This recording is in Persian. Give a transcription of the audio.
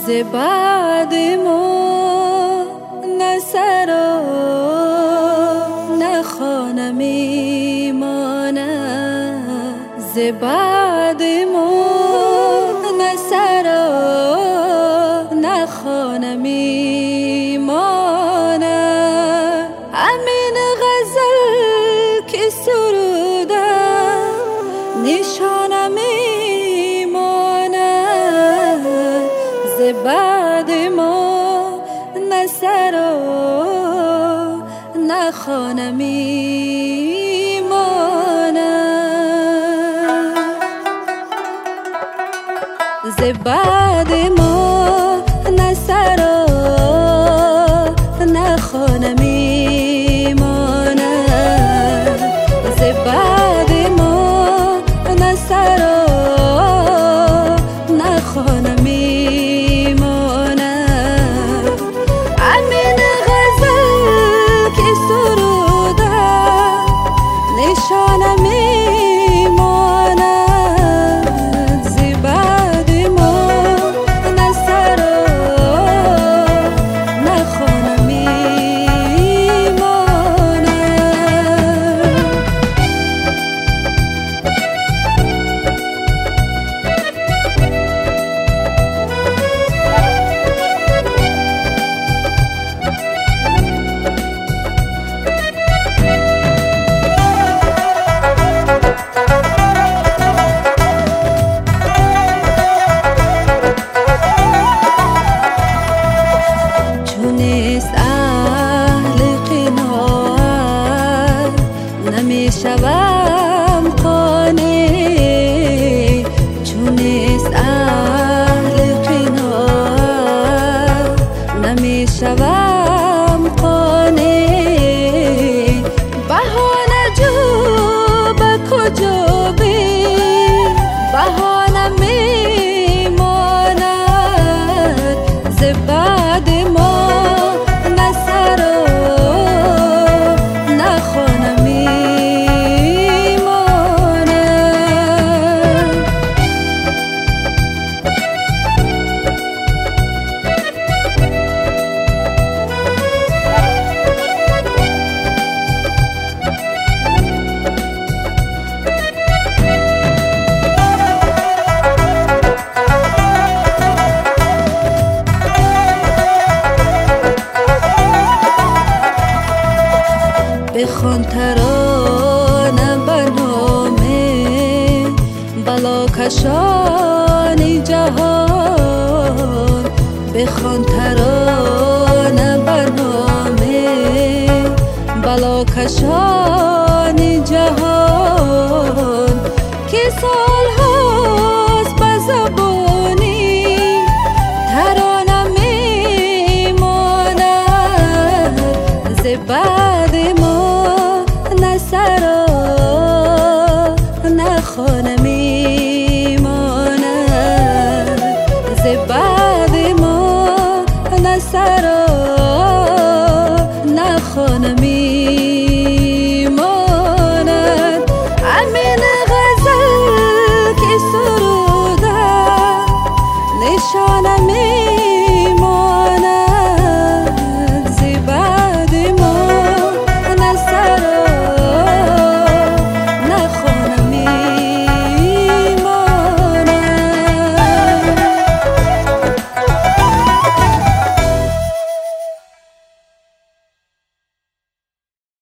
ز بعد ما نه سرا نه خانه میماند، ز بعد ما نه سرا نه خانه میماند. همین غزل که سرودم نشانه میماند، ز بعد ما نه سرا نه خانه میماند، ز بعد ما نه سرا نه خانه میماند، ز بعد ما نه سرا نه خانه میماند. همین غزل که سرودم نشانه میماند، ز بعد ما نه سرا نه خانه میماند. نمیشوم قانع چون نیست اهل قناعت، نمیشوم قانع. بهانه جو به کجا بی بهانه میماند، ز بعد ما نه سرا نه خانه بخوان ترانه به نام بلاکشان جهان، بخوان ترانه به نام بلاکشان جهان که سالهاست به زبانی ترانه میماند، ز بعد ما نه سرا نه خانه